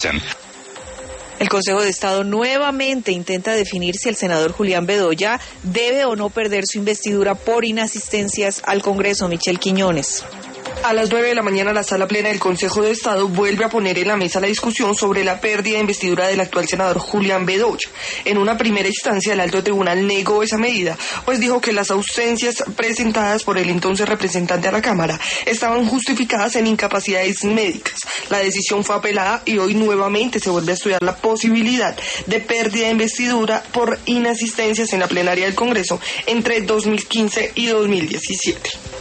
El Consejo de Estado nuevamente intenta definir si el senador Julián Bedoya debe o no perder su investidura por inasistencias al Congreso. Michelle Quiñones. A las 9 de la mañana, la sala plena del Consejo de Estado vuelve a poner en la mesa la discusión sobre la pérdida de investidura del actual senador Julián Bedoya. En una primera instancia, el alto tribunal negó esa medida, pues dijo que las ausencias presentadas por el entonces representante a la Cámara estaban justificadas en incapacidades médicas. La decisión fue apelada y hoy nuevamente se vuelve a estudiar la posibilidad de pérdida de investidura por inasistencias en la plenaria del Congreso entre 2015 y 2017.